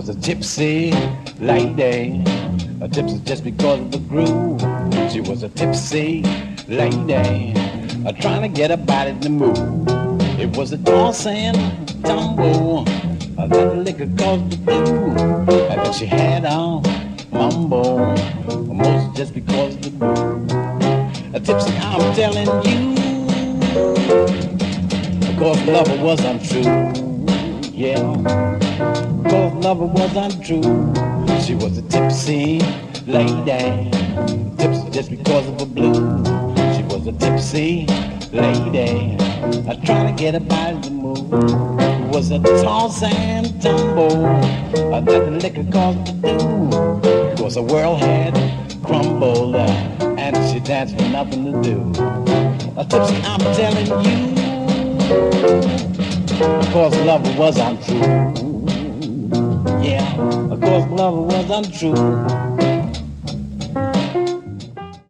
was a tipsy lady, a tipsy just because of the groove. She was a tipsy lady, trying to get her body to move. It was a toss and tumble, that the liquor caused the blue. And then she had a mumble, most just because of the groove. A tipsy, I'm telling you, because lover was untrue. Yeah, because lover was untrue. She was a tipsy lady, tipsy just because of the blues. She was a tipsy lady, trying to get her body to move. It was a toss and tumble, that the liquor caused to do. Because the world had crumbled, and she danced with nothing to do. A tipsy, I'm telling you, because lover was untrue. Yeah, of course lover was untrue.